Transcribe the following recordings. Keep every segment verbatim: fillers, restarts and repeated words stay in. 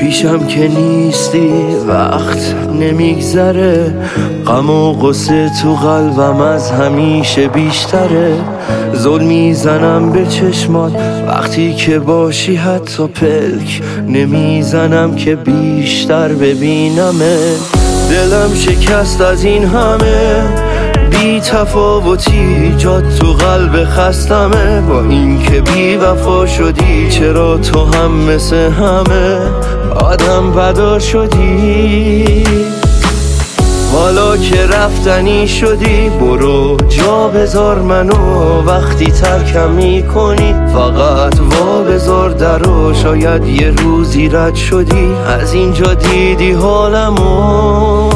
پیشم که نیستی وقت نمیگذره، غم و غصه تو قلبم از همیشه بیشتره. زل میزنم به چشمات وقتی که باشی، حتی پلک نمیزنم که بیشتر ببینمه. دلم شکست از این همه بی تفاوتی، جات تو قلب خستمه. با این که بی وفا شدی، چرا تو هم مثل همه آدم بدا شدی؟ حالا که رفتنی شدی، برو جا بذار منو. وقتی ترکم میکنی فقط وا بذار درو. شاید یه روزی رد شدی، از اینجا دیدی حالمو.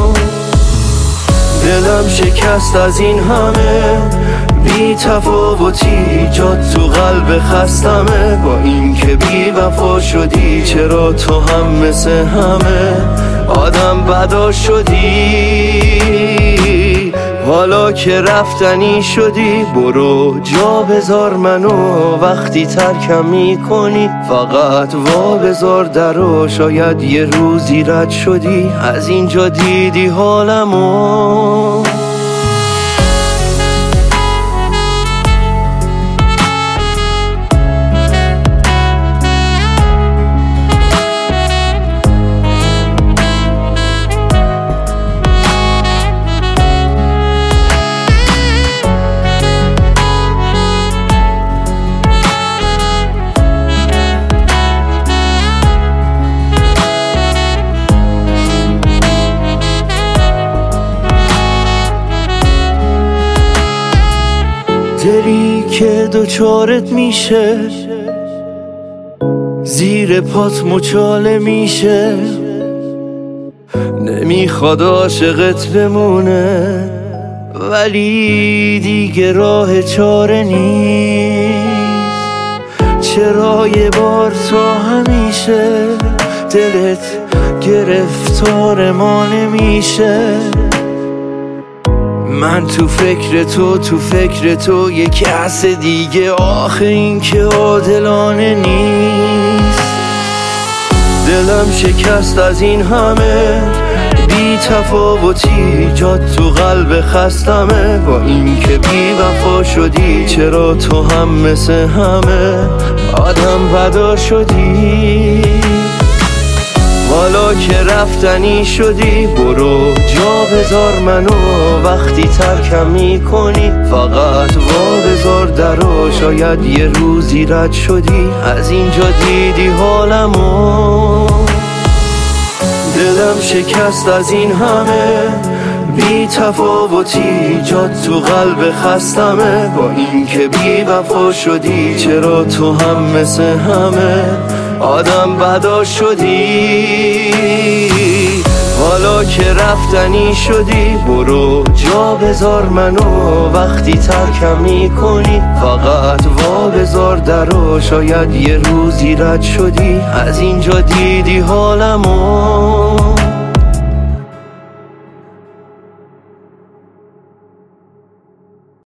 دلم شکست از این همه بی تفاوتی، جات تو قلب خستمه. با این که بی وفا شدی، چرا تو هم مثل همه آدم بدا شدی؟ حالا که رفتنی شدی، برو جا بذار منو. وقتی ترکم میکنی فقط وا بذار درو. شاید یه روزی رد شدی، از اینجا دیدی حالمو. دلی که دوچارت میشه، زیر پات مچاله میشه، نمیخواد عاشقت بمونه، ولی دیگه راه چاره نیست. چرا یه بار تا همیشه دلت گرفتار ما نمیشه؟ من تو فکر تو تو فکر تو یه کس دیگه، آخه این که عادلانه نیست. دلم شکست از این همه بی تفاوتی، جات تو قلب خستمه. با این که بی وفا شدی، چرا تو هم مثل همه آدم بدا شدی؟ حالا که رفتنی شدی، برو جا بذار منو. وقتی ترکم میکنی فقط وا بذار درو. شاید یه روزی رد شدی، از اینجا دیدی حالمو. دلم شکست از این همه بی تفاوتی، جات تو قلب خستمه. با این که بی وفا شدی، چرا تو هم مثل همه آدم بدا شدی؟ حالا که رفتنی شدی، برو جا بذار منو. وقتی ترکم میکنی فقط وا بذار درو. شاید یه روزی رد شدی، از اینجا دیدی حالمو.